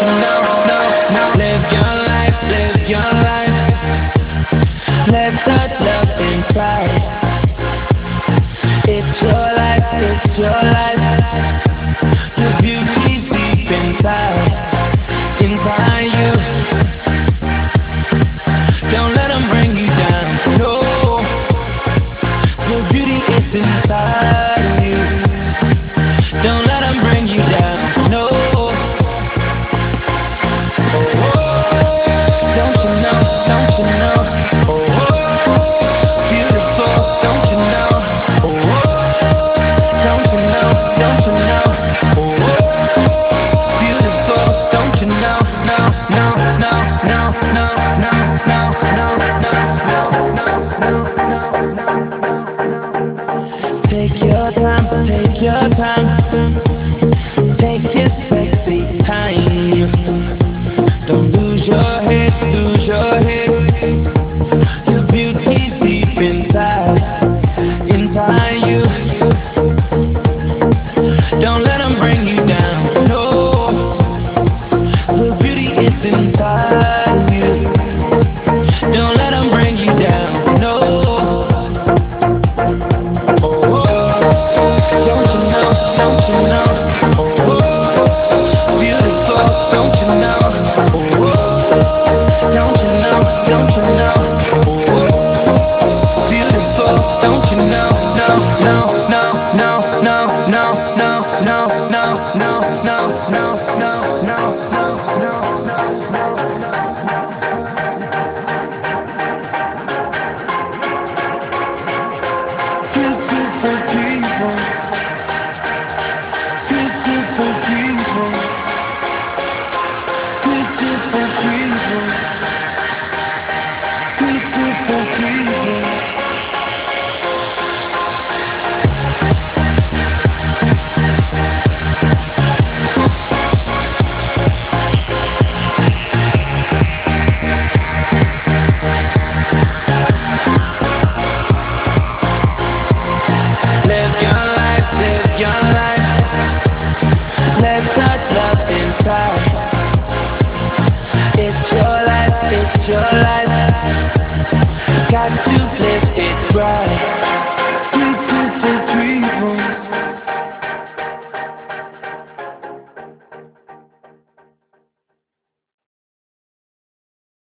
you know, no, no. Live your life, live your life. Let the love inside. It's your life, it's your life. The beauty's deep inside, inside you. Don't let them bring you down, no. The beauty is inside you. Don't let them bring you down, no. Don't you know, don't you know? Beautiful, don't you know? Don't you know, don't you know? Beautiful, don't you know? No, no, no, no, no, no, no, no, no, no, no, no, no. Take your time, take your time. Take your sexy time. Don't lose your head, lose your head. Your beauty's deep inside, inside you. Don't let them bring you down, no. The beauty is inside you. Don't let them bring you down, no. Don't you know, don't you know? Beautiful, don't you know? Don't you know, don't you know? Beautiful, don't you know? No, no, no, no, no, no, no, no, no, no, no, no, no, no, no, no. Beautiful people, beautiful people, beautiful people, beautiful people. Live your life, live your life. Let the love inside. It's your life, it's your life. Got to live it right.